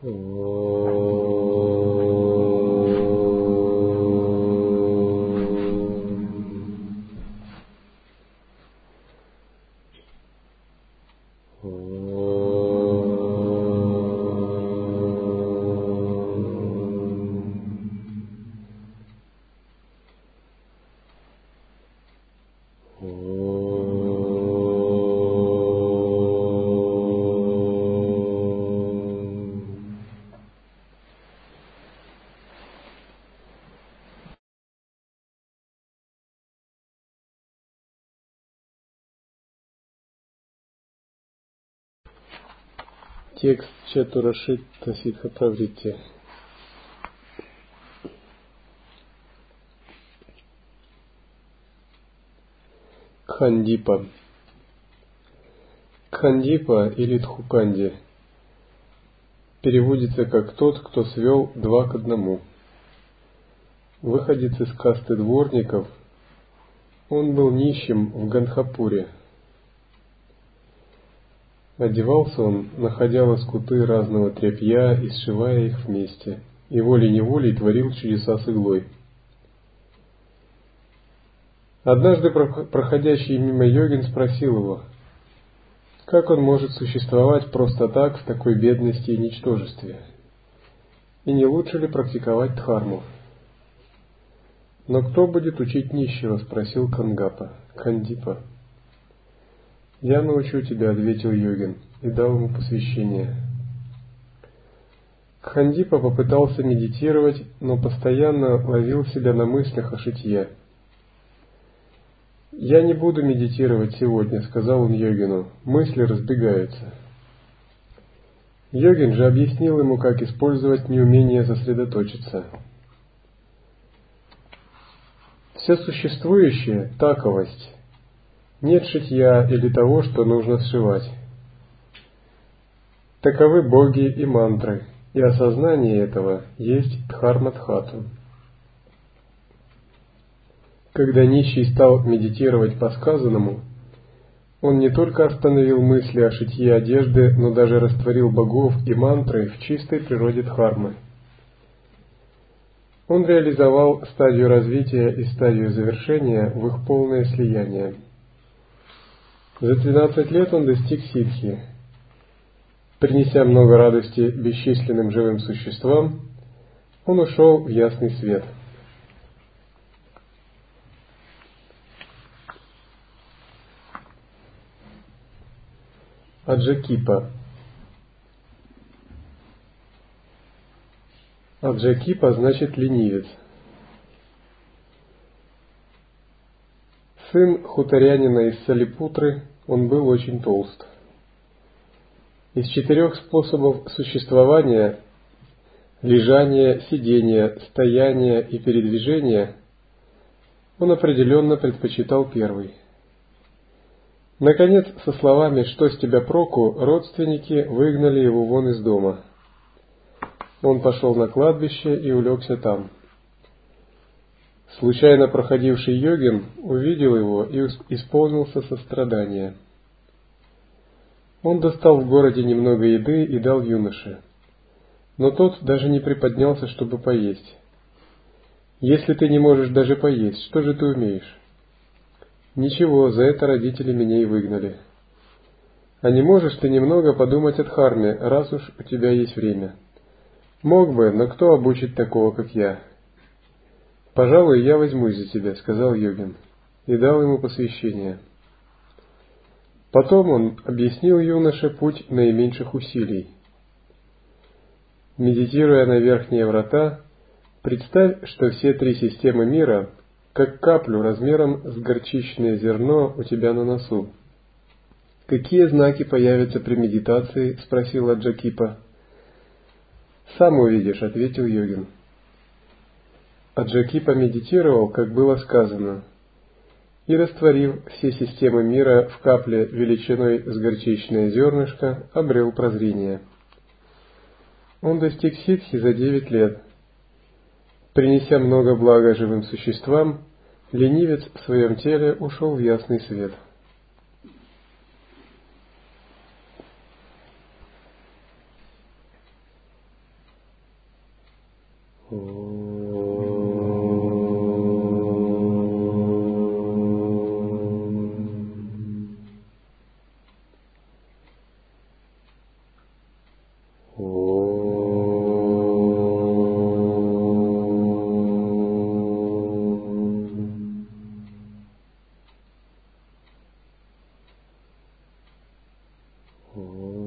Текст Чатурашитта Сиддхаправритти. Кхандипа. Кхандипа или Дхуканди переводится как «тот, кто свел два к одному». Выходец из касты дворников, он был нищим в Гандхапуре. Одевался он, находя лоскуты разного тряпья и сшивая их вместе, и волей-неволей творил чудеса с иглой. Однажды проходящий мимо йогин спросил его, как он может существовать просто так в такой бедности и ничтожестве, и не лучше ли практиковать дхарму? «Но кто будет учить нищего?» — спросил Кхандипа. «Я научу тебя», — ответил йогин и дал ему посвящение. Кхандипа попытался медитировать, но постоянно ловил себя на мыслях о шитье. «Я не буду медитировать сегодня», — сказал он йогину, — «мысли разбегаются». Йогин же объяснил ему, как использовать неумение сосредоточиться. Все существующее — таковость. Нет шитья или того, что нужно сшивать. Таковы боги и мантры, и осознание этого есть дхарма-дхату. Когда нищий стал медитировать по сказанному, он не только остановил мысли о шитье одежды, но даже растворил богов и мантры в чистой природе дхармы. Он реализовал стадию развития и стадию завершения в их полное слияние. За 12 лет он достиг ситхи. Принеся много радости бесчисленным живым существам, он ушел в ясный свет. Аджакипа. Аджакипа значит ленивец. Сын хуторянина из Салипутры, он был очень толст. Из 4 способов существования — лежания, сидения, стояния и передвижения — он определенно предпочитал первый. Наконец, со словами «что с тебя проку», родственники выгнали его вон из дома. Он пошел на кладбище и улегся там. Случайно проходивший йогин увидел его и исполнился сострадания. Он достал в городе немного еды и дал юноше, но тот даже не приподнялся, чтобы поесть. «Если ты не можешь даже поесть, что же ты умеешь?» «Ничего, за это родители меня и выгнали». «А не можешь ты немного подумать о дхарме, раз уж у тебя есть время?» «Мог бы, но кто обучит такого, как я?» «Пожалуй, я возьмусь за тебя», — сказал йогин, и дал ему посвящение. Потом он объяснил юноше путь наименьших усилий. Медитируя на верхние врата, представь, что все 3 системы мира, как каплю размером с горчичное зерно у тебя на носу. «Какие знаки появятся при медитации?» — спросил Аджакипа. «Сам увидишь», — ответил йогин. Аджакипа медитировал, как было сказано, и, растворив все системы мира в капле величиной с горчичное зернышко, обрел прозрение. Он достиг ситхи за 9 лет. Принеся много блага живым существам, ленивец в своем теле ушел в ясный свет. Om.